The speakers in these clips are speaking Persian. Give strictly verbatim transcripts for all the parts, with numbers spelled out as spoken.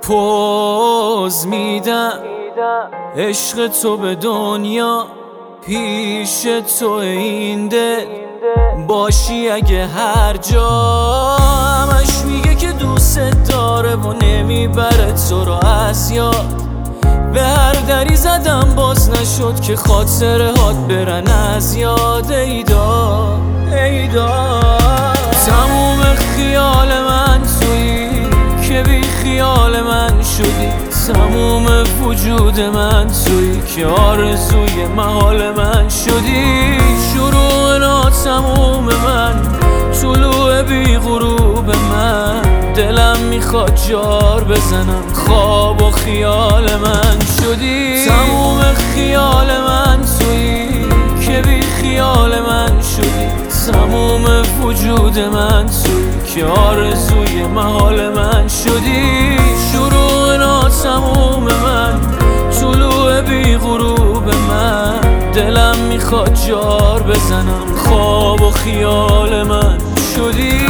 پوز میدم عشق تو به دنیا، پیش تو این دل باشی اگه هر جا. همش میگه که دوست داره و نمیبره تو رو از یاد. به هر دری زدم باز نشد که خاطره هات برن از یاد. ایدا ایدا تموم خیال من تویی که بی خیال من شدی. تموم وجود من تویی که آرزوی محال من شدی. شروع ناتموم من، طلوع بی غروب من. دلم میخواد جار بزنم، خواب و خیال من شدی. تموم خیال من تویی که بی خیال من شدی. تموم وجود من تویی که آرزوی محال من شدی. شروع ناتموم من، طلوع بی غروب من. دلم میخواد جار بزنم، خواب و خیال من شدی.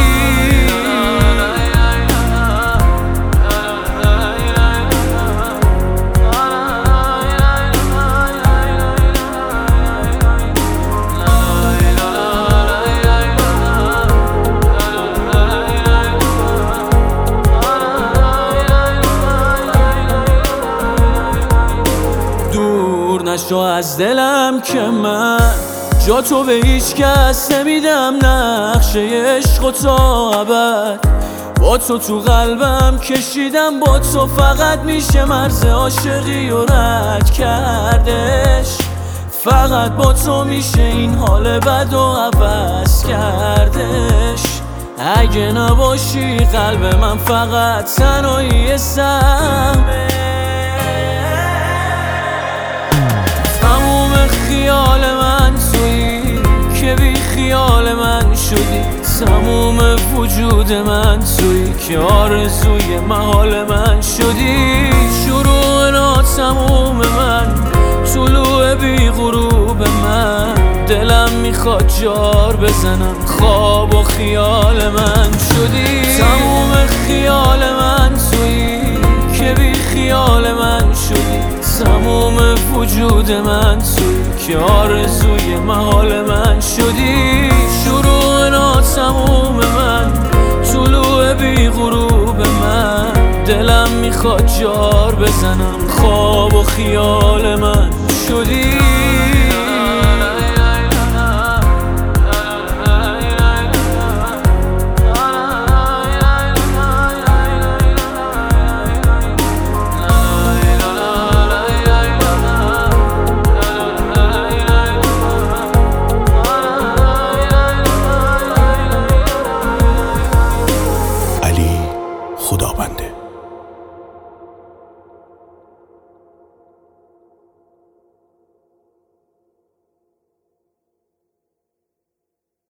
نشو از دلم که من جا تو به هیچ کس نمیدم. نقشه عشق و تا ابد با تو تو قلبم کشیدم. با تو فقط میشه مرز عاشقی و رد کردش. فقط با تو میشه این حال بد و عوض کردش. اگه نباشی قلب من فقط تنهایی سهمه. خیال من تویی که بی خیال من شدی. تموم وجود من تویی که آرزوی محال من شدی. شروع ناتموم من، طلوع بی غروب من. دلم میخواد جار بزنم، خواب و خیال من شدی. تموم خیال من تویی که بی خیال من شدی. تموم وجود من تویی که آرزوی محال من شدی. شروع ناتموم من، طلوع بی غروب من. دلم میخواد جار بزنم، خواب و خیال من شدی.